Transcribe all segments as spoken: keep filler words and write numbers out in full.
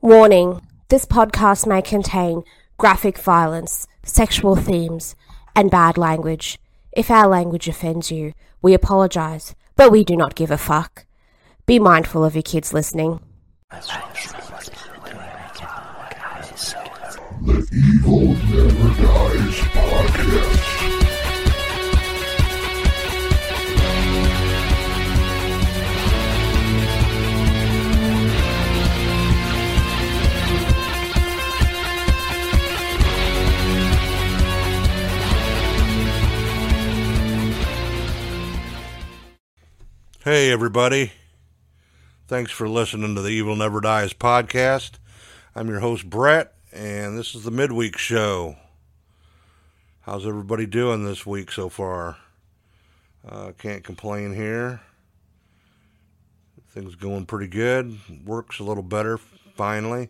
Warning: this podcast may contain graphic violence, sexual themes, and bad language. If our language offends you, we apologize, but we do not give a fuck. Be mindful of your kids listening. The Evil Never Dies podcast. Hey everybody, thanks for listening to the Evil Never Dies podcast. I'm your host Brett, and this is the midweek show. How's everybody doing this week so far? Uh, can't complain here. Things going pretty good. Work's a little better, finally.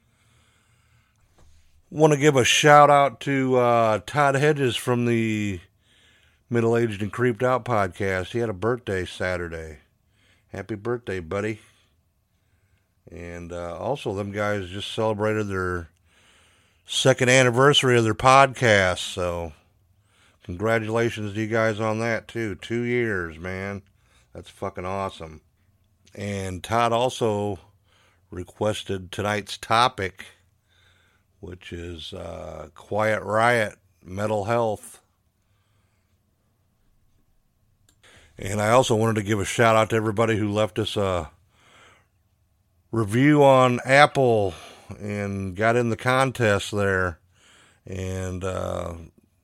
Want to give a shout out to uh, Todd Hedges from the Middle-Aged and Creeped Out podcast. He had a birthday Saturday. Happy birthday, buddy. And uh, also, them guys just celebrated their second anniversary of their podcast. So, congratulations to you guys on that, too. Two years, man. That's fucking awesome. And Todd also requested tonight's topic, which is uh, Quiet Riot, Mental Health. And I also wanted to give a shout out to everybody who left us a review on Apple and got in the contest there. And uh,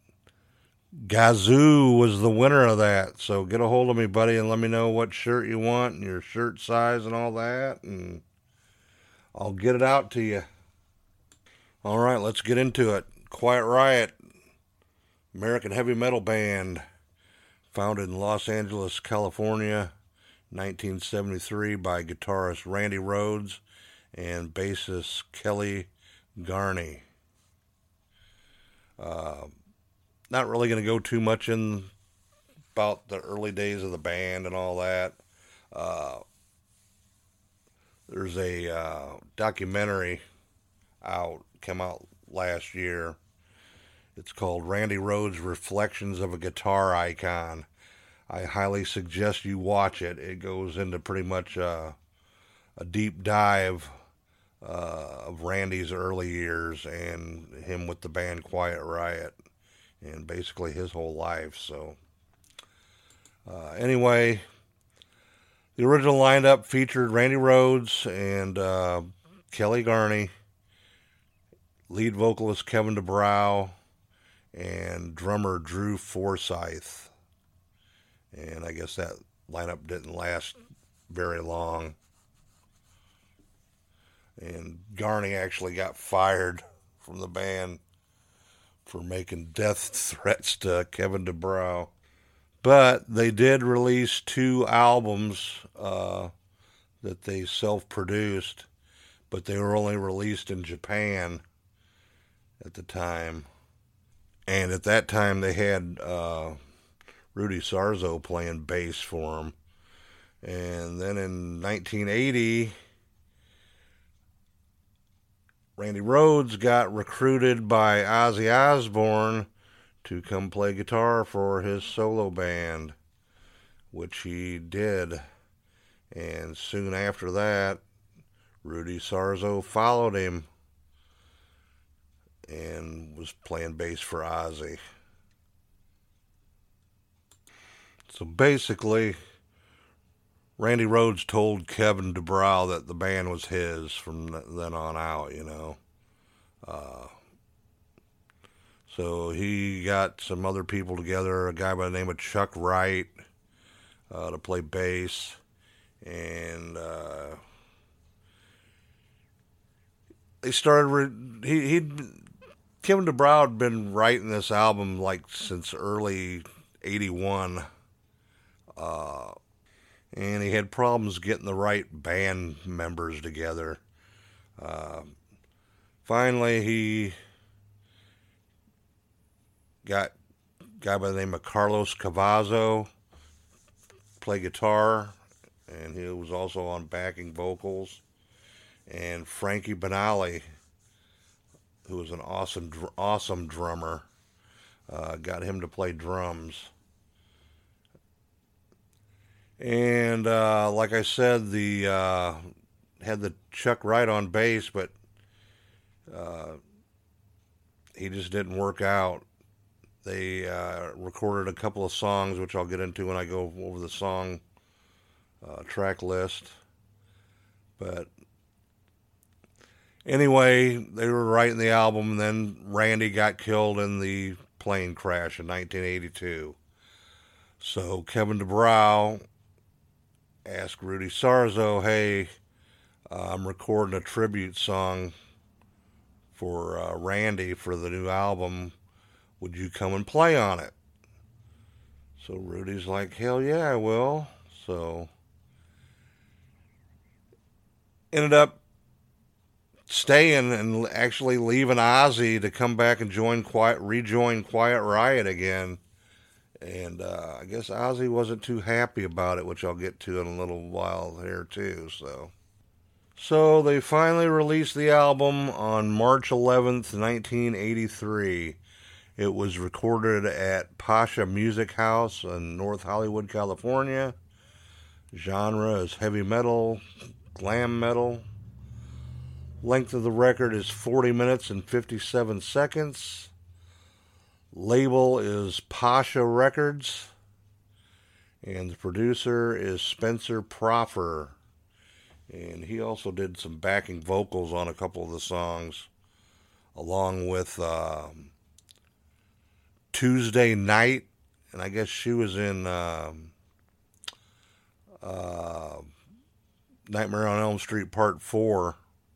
Gazoo was the winner of that. So get a hold of me, buddy, and let me know what shirt you want and your shirt size and all that. And I'll get it out to you. All right, let's get into it. Quiet Riot, American heavy metal band. Founded in Los Angeles, California, nineteen seventy-three by guitarist Randy Rhoads and bassist Kelly Garni. Uh, not really going to go too much in about the early days of the band and all that. Uh, there's a uh, documentary out, came out last year. It's called Randy Rhoads Reflections of a Guitar Icon. I highly suggest you watch it. It goes into pretty much uh, a deep dive uh, of Randy's early years and him with the band Quiet Riot and basically his whole life. So uh, anyway, the original lineup featured Randy Rhoads and uh, Kelly Garni, lead vocalist Kevin DuBrow, and drummer Drew Forsyth. And I guess that lineup didn't last very long. And Garni actually got fired from the band for making death threats to Kevin DuBrow. But they did release two albums uh, that they self-produced, but they were only released in Japan at the time. And at that time, they had uh, Rudy Sarzo playing bass for them. And then in nineteen eighty, Randy Rhoads got recruited by Ozzy Osbourne to come play guitar for his solo band, which he did. And soon after that, Rudy Sarzo followed him and was playing bass for Ozzy. So basically, Randy Rhoads told Kevin DuBrow that the band was his from then on out, you know. Uh, so he got some other people together, a guy by the name of Chuck Wright, uh, to play bass, and uh, they started. Re- he he'd. Kevin DuBrow had been writing this album like since early eighty-one, uh, and he had problems getting the right band members together. Uh, finally, he got a guy by the name of Carlos Cavazo play guitar, and he was also on backing vocals. and Frankie Banali, who was an awesome, awesome drummer, uh, got him to play drums. And uh, like I said, the uh, had the Chuck Wright on bass, but uh, he just didn't work out. They uh, recorded a couple of songs, which I'll get into when I go over the song uh, track list. But anyway, they were writing the album, and then Randy got killed in the plane crash in nineteen eighty-two. So Kevin DuBrow asked Rudy Sarzo, hey, uh, I'm recording a tribute song for uh, Randy for the new album. Would you come and play on it? So Rudy's like, hell yeah, I will. So ended up staying and actually leaving Ozzy to come back and join Quiet, rejoin Quiet Riot again. And uh, I guess Ozzy wasn't too happy about it, which I'll get to in a little while here too. So, so they finally released the album on March eleventh, nineteen eighty-three. It was recorded at Pasha Music House in North Hollywood, California. Genre is heavy metal, glam metal. Length of the record is forty minutes and fifty-seven seconds. Label is Pasha Records. And the producer is Spencer Proffer. And he also did some backing vocals on a couple of the songs, along with Um, Tuesday Night, and I guess she was in uh, uh, Nightmare on Elm Street Part four,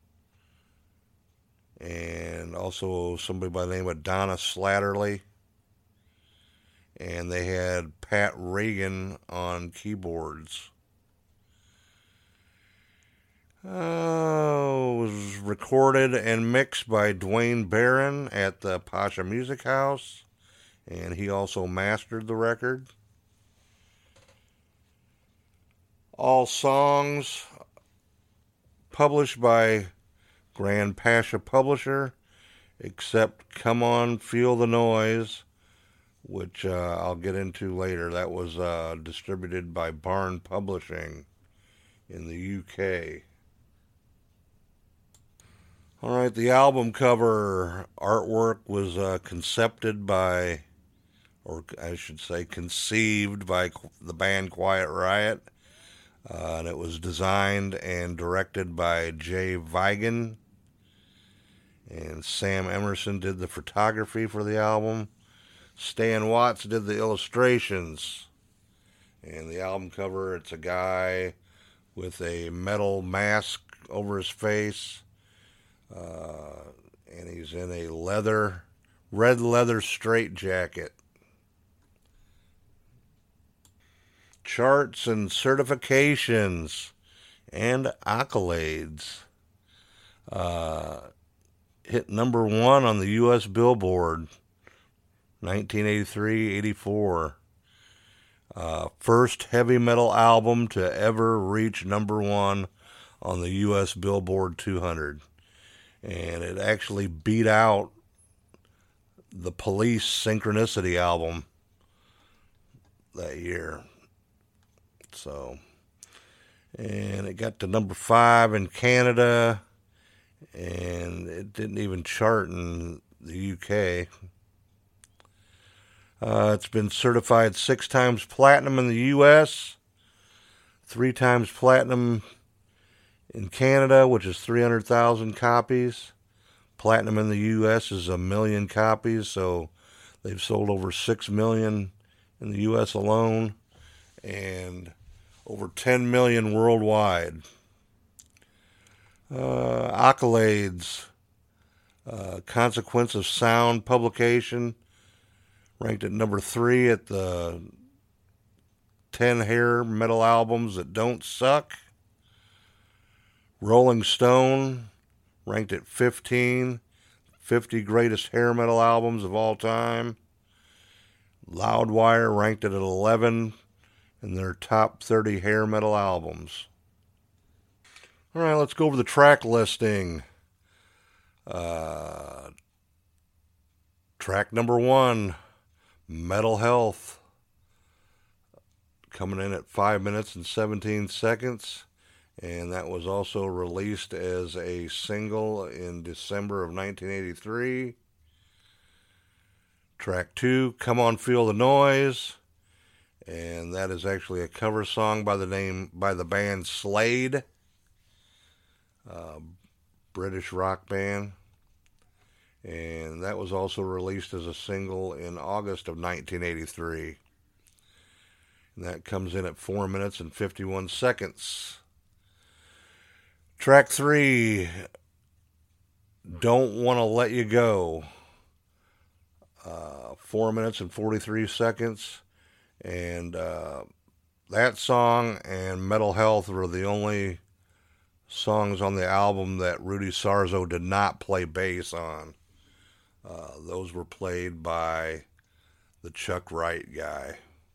and also somebody by the name of Donna Slatterly, and they had Pat Regan on keyboards. Uh, was recorded and mixed by Dwayne Barron at the Pasha Music House. And he also mastered the record. All songs published by Grand Pasha Publisher, except Come On, Feel the Noise, which uh, I'll get into later. That was uh, distributed by Barn Publishing in the U K. All right, the album cover artwork was uh, concepted by, or I should say conceived by the band Quiet Riot, uh, and it was designed and directed by Jay Vigan, and Sam Emerson did the photography for the album. Stan Watts did the illustrations, and the album cover, it's a guy with a metal mask over his face, uh, and he's in a leather, red leather straitjacket. Charts and certifications and accolades. Uh, hit number one on the U S Billboard, nineteen eighty-three eighty-four. Uh, first heavy metal album to ever reach number one on the U S Billboard two hundred. And it actually beat out the Police Synchronicity album that year. So, and it got to number five in Canada, and it didn't even chart in the U K. Uh, it's been certified six times platinum in the U S, three times platinum in Canada, which is three hundred thousand copies. Platinum in the U S is a million copies, so they've sold over six million in the U S alone, and over ten million worldwide. Uh, accolades. Uh, Consequence of Sound publication ranked at number three at the ten hair metal albums that don't suck. Rolling Stone ranked at fifteen, fifty greatest hair metal albums of all time. Loudwire ranked it at eleven in their top thirty hair metal albums. All right, let's go over the track listing. Uh, track number one, Metal Health, coming in at five minutes and seventeen seconds. And that was also released as a single in December of nineteen eighty-three. Track two, Come On Feel the Noise. And that is actually a cover song by the name, by the band Slade. Uh, British rock band. And that was also released as a single in August of nineteen eighty-three. And that comes in at four minutes and fifty-one seconds. Track three, Don't Want to Let You Go. Uh, four minutes and forty-three seconds. And uh, that song and Metal Health were the only songs on the album that Rudy Sarzo did not play bass on. Uh, those were played by the Chuck Wright guy.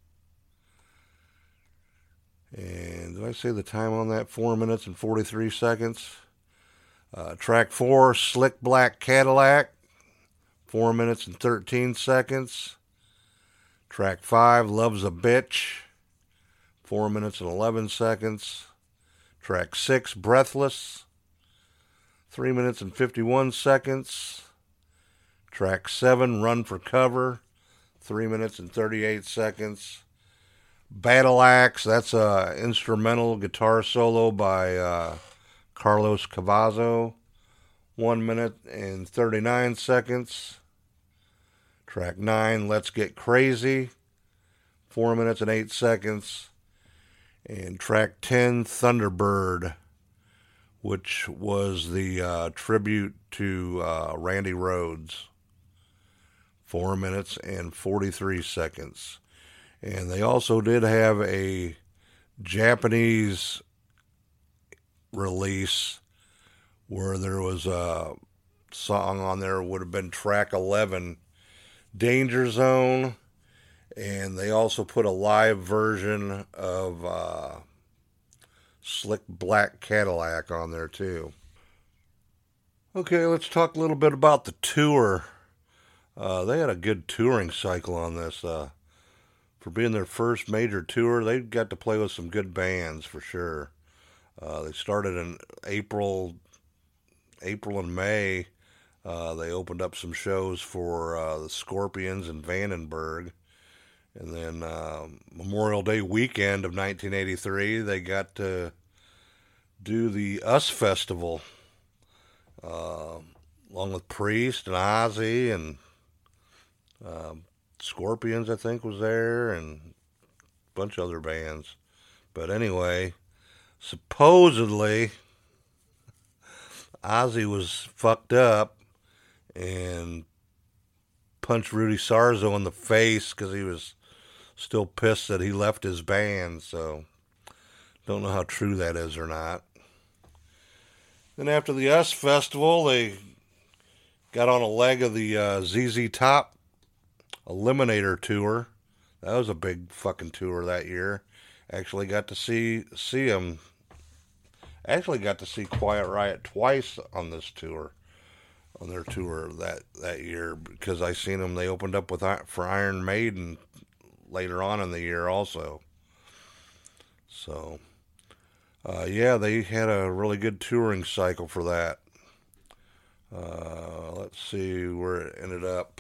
And did I say the time on that? Four minutes and forty-three seconds. Uh, track four, Slick Black Cadillac. Four minutes and thirteen seconds. Track five, Love's a Bitch. Four minutes and eleven seconds. Track six, Breathless. Three minutes and fifty-one seconds. Track seven, Run for Cover. Three minutes and thirty-eight seconds. Battle Axe, that's a instrumental guitar solo by uh, Carlos Cavazo. One minute and thirty-nine seconds. Track nine, Let's Get Crazy. Four minutes and eight seconds. And track ten, Thunderbird, which was the uh, tribute to uh, Randy Rhoads. Four minutes and forty-three seconds. And they also did have a Japanese release where there was a song on there, would have been track eleven, Danger Zone. And they also put a live version of uh, Slick Black Cadillac on there too. Okay, let's talk a little bit about the tour. Uh, they had a good touring cycle on this. Uh, for being their first major tour, they got to play with some good bands for sure. Uh, they started in April, April and May. Uh, they opened up some shows for uh, the Scorpions in Vandenberg. And then uh, Memorial Day weekend of nineteen eighty-three, they got to do the US Festival, uh, along with Priest and Ozzy and uh, Scorpions, I think, was there, and a bunch of other bands. But anyway, supposedly, Ozzy was fucked up and punched Rudy Sarzo in the face because he was still pissed that he left his band, so don't know how true that is or not. Then after the US Festival, they got on a leg of the uh, Z Z Top Eliminator Tour. That was a big fucking tour that year. Actually got to see see them. Actually got to see Quiet Riot twice on this tour, on their tour that, that year, because I seen them. They opened up with for Iron Maiden later on in the year also. So, uh, yeah, they had a really good touring cycle for that. Uh, let's see where it ended up.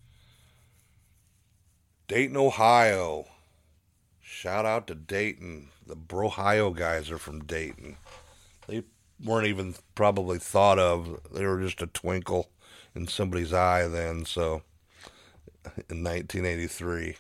Dayton, Ohio. Shout out to Dayton. The Brohio guys are from Dayton. They weren't even probably thought of. They were just a twinkle in somebody's eye then, so, in nineteen eighty-three.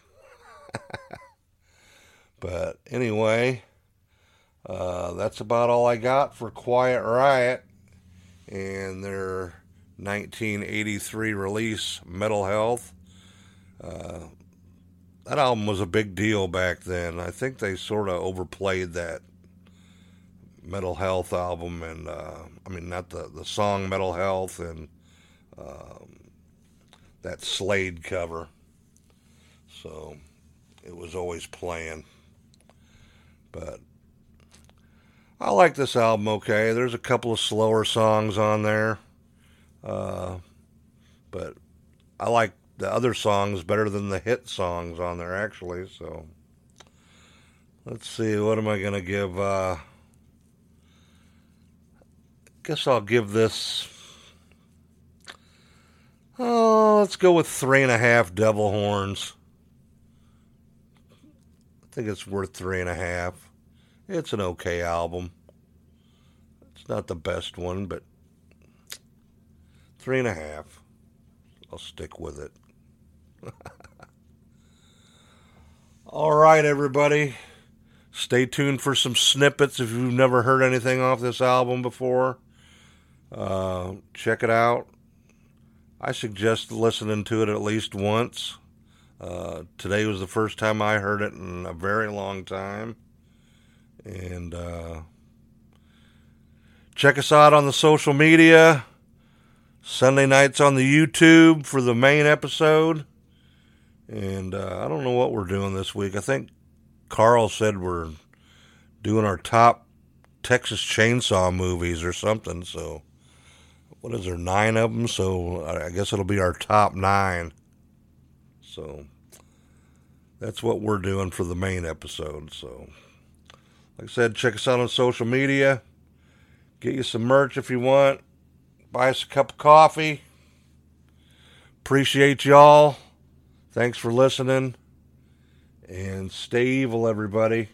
But anyway, uh, that's about all I got for Quiet Riot and their nineteen eighty-three release, Metal Health. Uh, that album was a big deal back then. I think they sort of overplayed that Metal Health album, and uh, I mean, not the, the song Metal Health and um, that Slade cover. So it was always playing. But I like this album okay. There's a couple of slower songs on there. Uh, but I like the other songs better than the hit songs on there, actually. So, let's see. What am I going to give? Uh, guess I'll give this... Oh, let's go with three and a half devil horns. I think it's worth three and a half. It's an okay album. It's not the best one, but three and a half. I'll stick with it. All right, everybody. Stay tuned for some snippets if you've never heard anything off this album before. Uh, check it out. I suggest listening to it at least once. Uh, today was the first time I heard it in a very long time. And uh, check us out on the social media. Sunday nights on the YouTube for the main episode. And uh, I don't know what we're doing this week. I think Carl said we're doing our top Texas Chainsaw movies or something. So, what is there, nine of them? So, I guess it'll be our top nine. So, that's what we're doing for the main episode. So, like I said, check us out on social media. Get you some merch if you want. Buy us a cup of coffee. Appreciate y'all. Thanks for listening. And stay evil, everybody.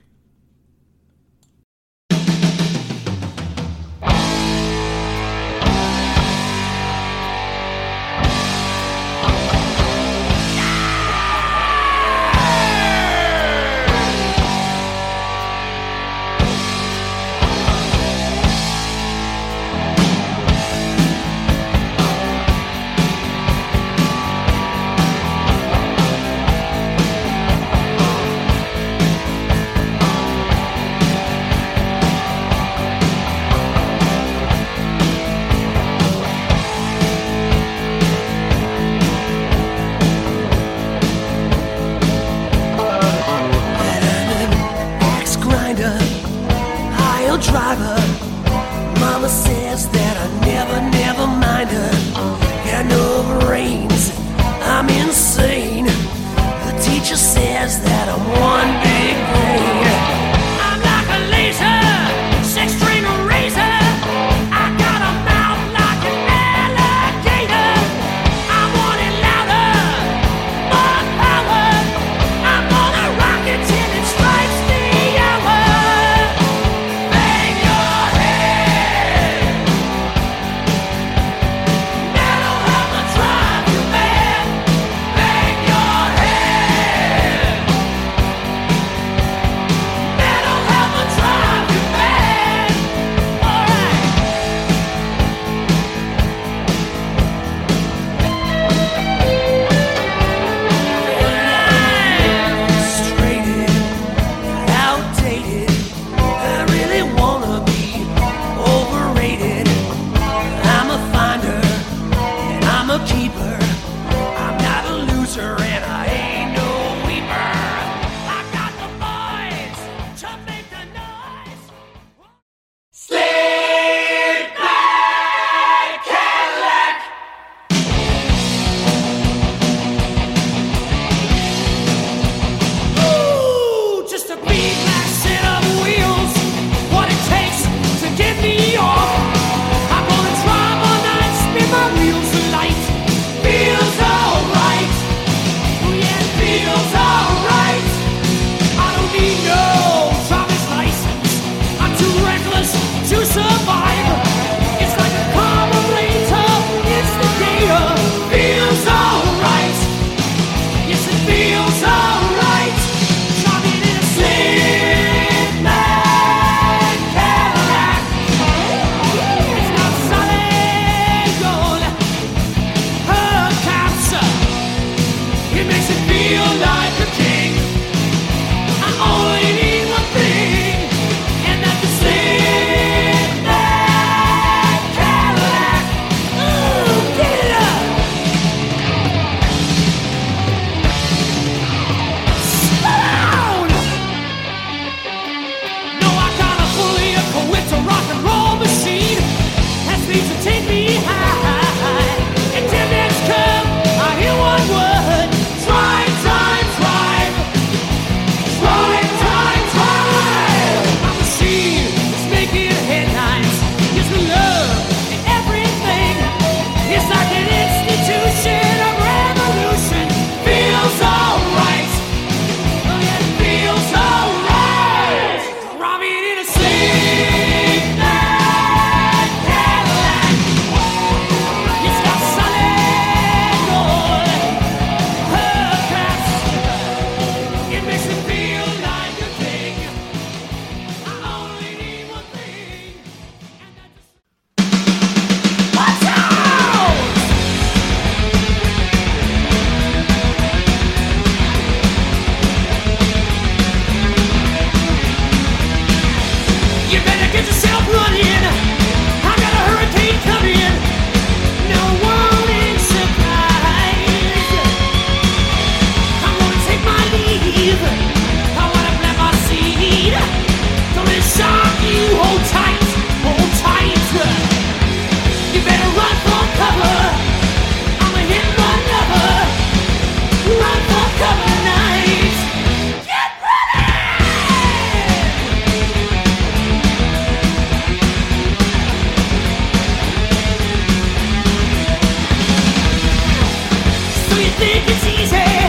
think it's easy.